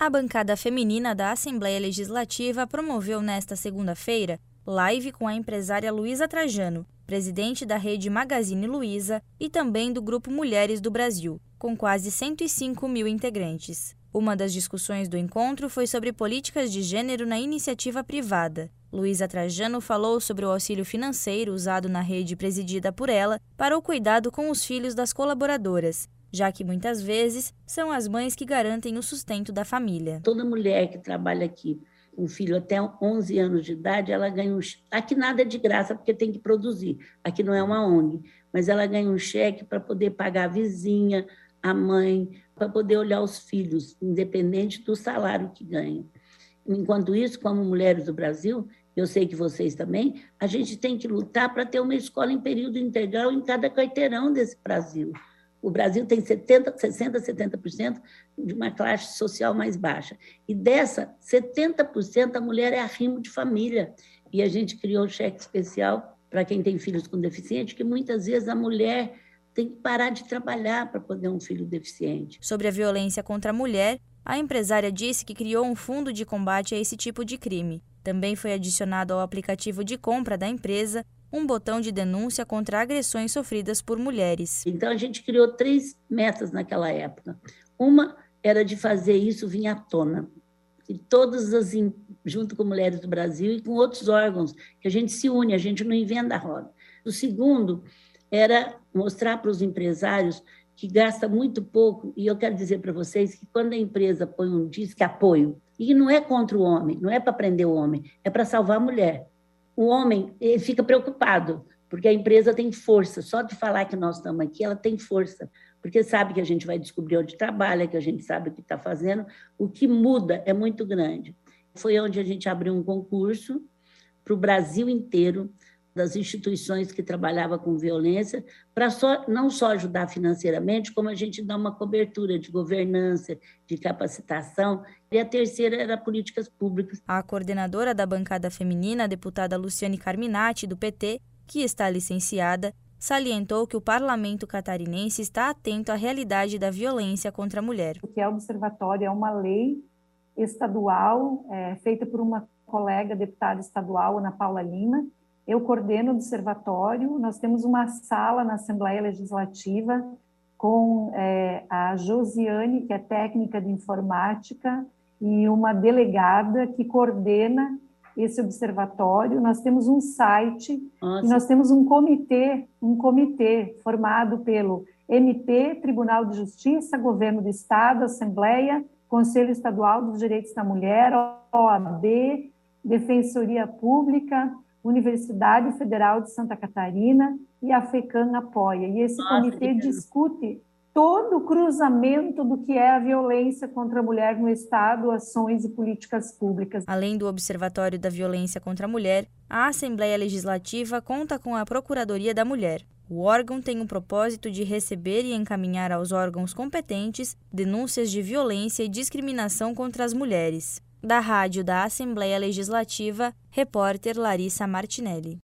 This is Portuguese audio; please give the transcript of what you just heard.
A bancada feminina da Assembleia Legislativa promoveu nesta segunda-feira live com a empresária Luísa Trajano, presidente da rede Magazine Luiza e também do Grupo Mulheres do Brasil, com quase 105 mil integrantes. Uma das discussões do encontro foi sobre políticas de gênero na iniciativa privada. Luísa Trajano falou sobre o auxílio financeiro usado na rede presidida por ela para o cuidado com os filhos das colaboradoras, já que muitas vezes são as mães que garantem o sustento da família. Toda mulher que trabalha aqui, um filho até 11 anos de idade, ela ganha um cheque. Aqui nada é de graça, porque tem que produzir. Aqui não é uma ONG, mas ela ganha um cheque para poder pagar a vizinha, a mãe, para poder olhar os filhos, independente do salário que ganha. Enquanto isso, como Mulheres do Brasil, eu sei que vocês também, a gente tem que lutar para ter uma escola em período integral em cada quarteirão desse Brasil. O Brasil tem 70% de uma classe social mais baixa. E dessa, 70% a mulher é arrimo de família. E a gente criou um cheque especial para quem tem filhos com deficiente, que muitas vezes a mulher tem que parar de trabalhar para poder ter um filho deficiente. Sobre a violência contra a mulher, a empresária disse que criou um fundo de combate a esse tipo de crime. Também foi adicionado ao aplicativo de compra da empresa um botão de denúncia contra agressões sofridas por mulheres. Então, a gente criou 3 metas naquela época. Uma era de fazer isso vir à tona. E todas as, junto com Mulheres do Brasil e com outros órgãos, que a gente se une, a gente não inventa a roda. O segundo era mostrar para os empresários que gasta muito pouco, e eu quero dizer para vocês que quando a empresa põe um disque apoio, e não é contra o homem, não é para prender o homem, é para salvar a mulher. O homem ele fica preocupado, porque a empresa tem força. Só de falar que nós estamos aqui, ela tem força, porque sabe que a gente vai descobrir onde trabalha, que a gente sabe o que está fazendo. O que muda é muito grande. Foi onde a gente abriu um concurso para o Brasil inteiro, das instituições que trabalhavam com violência, para não só ajudar financeiramente, como a gente dá uma cobertura de governança, de capacitação. E a terceira era políticas públicas. A coordenadora da bancada feminina, a deputada Luciane Carminati, do PT, que está licenciada, salientou que o parlamento catarinense está atento à realidade da violência contra a mulher. O que é observatório é uma lei estadual, feita por uma colega deputada estadual, Ana Paula Lima. Eu coordeno o observatório, nós temos uma sala na Assembleia Legislativa com a Josiane, que é técnica de informática, e uma delegada que coordena esse observatório. Nós temos um site e nós temos um comitê formado pelo MP, Tribunal de Justiça, Governo do Estado, Assembleia, Conselho Estadual dos Direitos da Mulher, OAB, Defensoria Pública, Universidade Federal de Santa Catarina e a FECAM apoia. E esse comitê discute todo o cruzamento do que é a violência contra a mulher no Estado, ações e políticas públicas. Além do Observatório da Violência contra a Mulher, a Assembleia Legislativa conta com a Procuradoria da Mulher. O órgão tem o propósito de receber e encaminhar aos órgãos competentes denúncias de violência e discriminação contra as mulheres. Da Rádio da Assembleia Legislativa, repórter Larissa Martinelli.